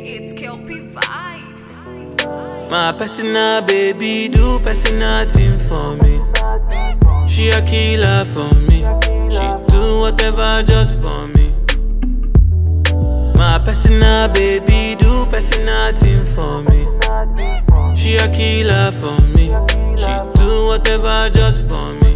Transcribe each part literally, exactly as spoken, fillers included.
It's Kelpie vibes. My personal baby do personal thing for me. She a killer for me. She do whatever just for me. My personal baby do personal thing for me. She a killer for me. She do whatever just for me.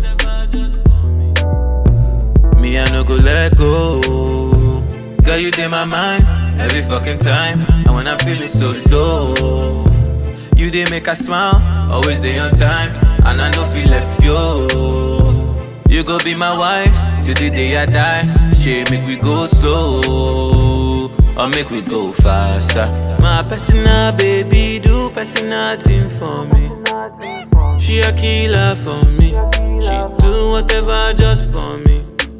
Me I no go let go. Girl, you in my mind every fucking time. And when I'm feeling so low, you dey make a smile, always dey on time. And I know feel left yo. You go be my wife till the day I die. She make we go slow, or make we go faster. My personal baby do personal thing for me. She a killer for me. She do whatever just for me.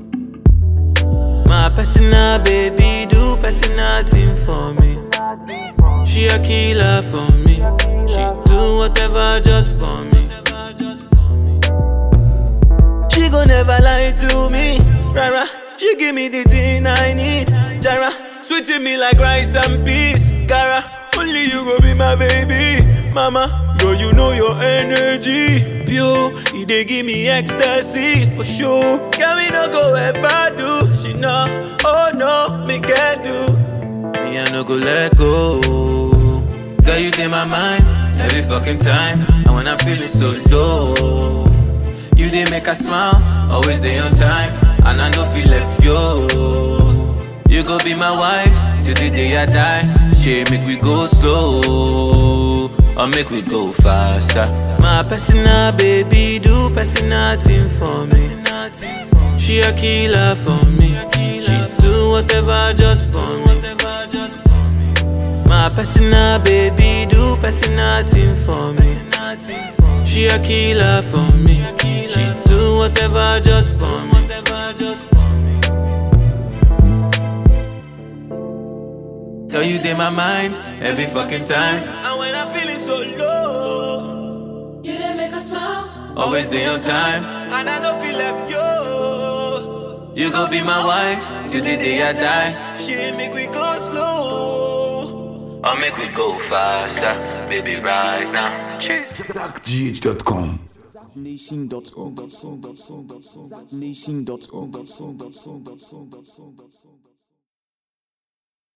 My personal baby do personal thing for me. She a killer for me. She do whatever just for me. She gon' never lie to me. Rara, she give me the thing I need. Jara, sweeting me like rice and peas. Cara, only you go be my baby. Mama, girl, you know your energy pure, it dey give me ecstasy for sure. Girl, me no go ever do. She know, oh no, me can't do. Me I no go let go. Girl, you in my mind every fucking time. And when I'm feeling so low, you dey make a smile, always dey on time. And I know feel left yo. You go be my wife till the day I die. She make we go slow, or make we go faster. My personal baby do personal thing for me. She a killer for me. She do whatever just for me. My personal baby do personal thing for me. She a killer for me. She do whatever just for me. Girl, you in my mind every fucking time. And when I'm feeling so low, you didn't make us smile, always dey on time. And I don't feel left yo. You gon' be my wife till the day I die. She make we go slow, or make we go faster, baby, right now. Zach G H dot com Nation dot org. Nation dot org.